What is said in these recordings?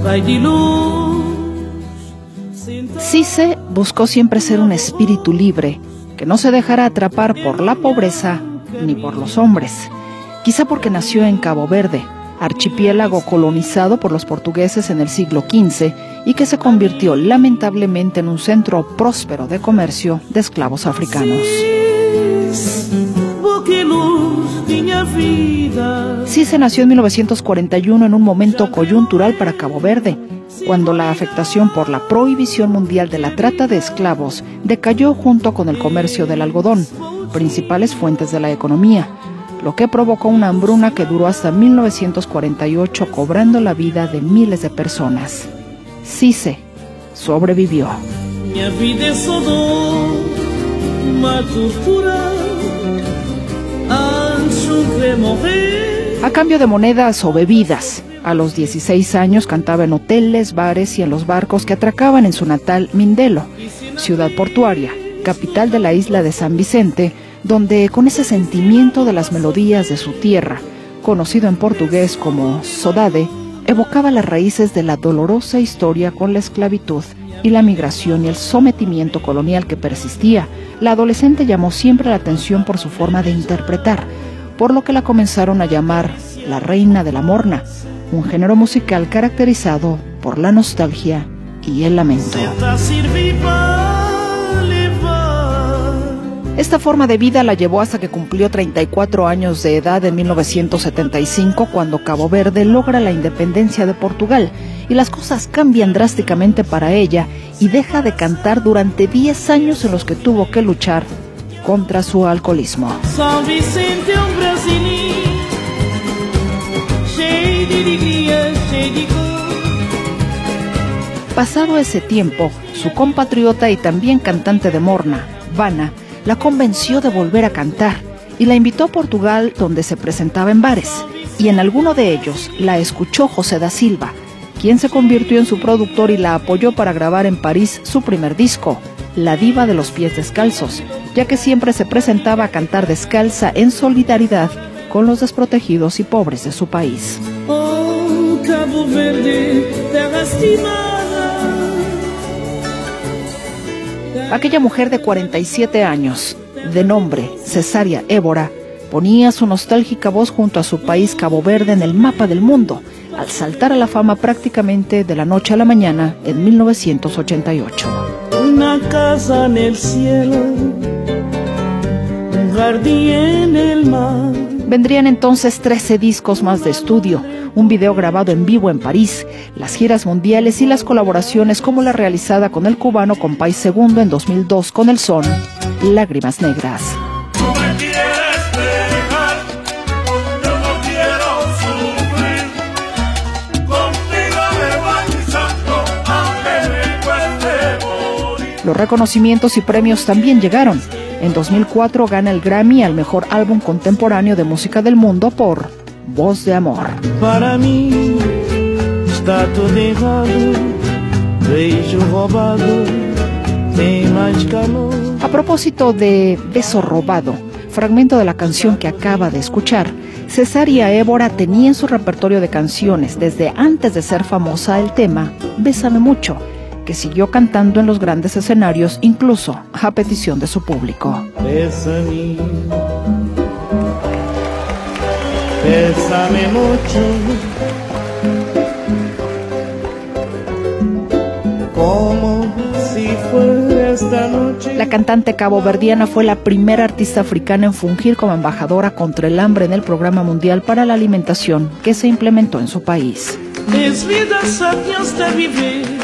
Cisse buscó siempre ser un espíritu libre, que no se dejara atrapar por la pobreza ni por los hombres. Quizá porque nació en Cabo Verde, archipiélago colonizado por los portugueses en el siglo XV y que se convirtió lamentablemente en un centro próspero de comercio de esclavos africanos. Cisse nació en 1941 en un momento coyuntural para Cabo Verde, cuando la afectación por la prohibición mundial de la trata de esclavos decayó junto con el comercio del algodón, principales fuentes de la economía, lo que provocó una hambruna que duró hasta 1948, cobrando la vida de miles de personas. Cisse sobrevivió. A cambio de monedas o bebidas, a los 16 años cantaba en hoteles, bares y en los barcos que atracaban en su natal Mindelo, ciudad portuaria, capital de la isla de San Vicente, donde con ese sentimiento de las melodías de su tierra, conocido en portugués como saudade, evocaba las raíces de la dolorosa historia con la esclavitud y la migración y el sometimiento colonial que persistía. La adolescente llamó siempre la atención por su forma de interpretar, por lo que la comenzaron a llamar la reina de la morna, un género musical caracterizado por la nostalgia y el lamento. Esta forma de vida la llevó hasta que cumplió 34 años de edad en 1975, cuando Cabo Verde logra la independencia de Portugal y las cosas cambian drásticamente para ella y deja de cantar durante 10 años en los que tuvo que luchar contra su alcoholismo. Pasado ese tiempo, su compatriota y también cantante de morna, Vana, la convenció de volver a cantar y la invitó a Portugal, donde se presentaba en bares, y en alguno de ellos la escuchó José da Silva, quien se convirtió en su productor y la apoyó para grabar en París su primer disco, La Diva de los Pies Descalzos, ya que siempre se presentaba a cantar descalza en solidaridad con los desprotegidos y pobres de su país. Oh, Cabo Verde, terra estimada. Aquella mujer de 47 años, de nombre Cesária Évora, ponía su nostálgica voz junto a su país Cabo Verde en el mapa del mundo, al saltar a la fama prácticamente de la noche a la mañana en 1988. Una casa en el cielo, un jardín en el mar. Vendrían entonces 13 discos más de estudio, un video grabado en vivo en París, las giras mundiales y las colaboraciones como la realizada con el cubano Compay Segundo en 2002 con el son Lágrimas Negras. Los reconocimientos y premios también llegaron. En 2004 gana el Grammy al mejor álbum contemporáneo de música del mundo por Voz de Amor. Para mí está todo errado, beijo robado, tem mais calor. A propósito de Beso Robado, fragmento de la canción que acaba de escuchar, Cesária Évora tenía en su repertorio de canciones desde antes de ser famosa el tema Bésame Mucho, que siguió cantando en los grandes escenarios, incluso a petición de su público. Bésame, bésame mucho, como si fuera esta noche. La cantante caboverdiana fue la primera artista africana en fungir como embajadora contra el hambre en el Programa Mundial para la Alimentación que se implementó en su país. Es vida sapiens de vivir.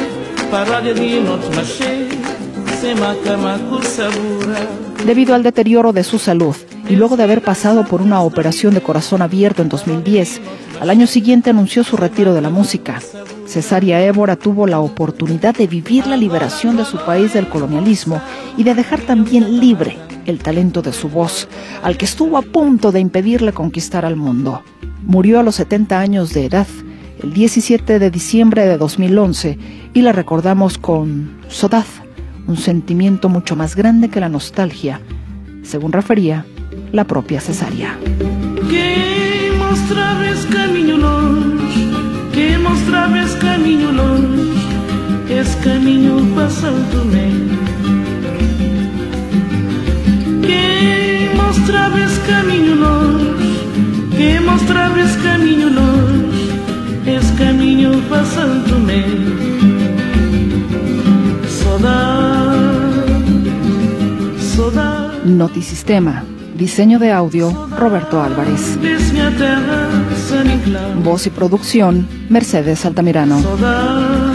Debido al deterioro de su salud y luego de haber pasado por una operación de corazón abierto en 2010, al año siguiente anunció su retiro de la música. Cesária Évora tuvo la oportunidad de vivir la liberación de su país del colonialismo y de dejar también libre el talento de su voz, al que estuvo a punto de impedirle conquistar al mundo. Murió a los 70 años de edad, el 17 de diciembre de 2011, y la recordamos con saudade, un sentimiento mucho más grande que la nostalgia, según refería la propia Cesária. Que mostrar esse caminho longe, que mostraves caminho longe, esse caminho passa do meio. Que mostraves caminho longe, que mostraves caminho longe, esse caminho passa do meio. Saudade, saudade. Notisistema. Diseño de audio, Roberto Álvarez. Voz y producción, Mercedes Altamirano.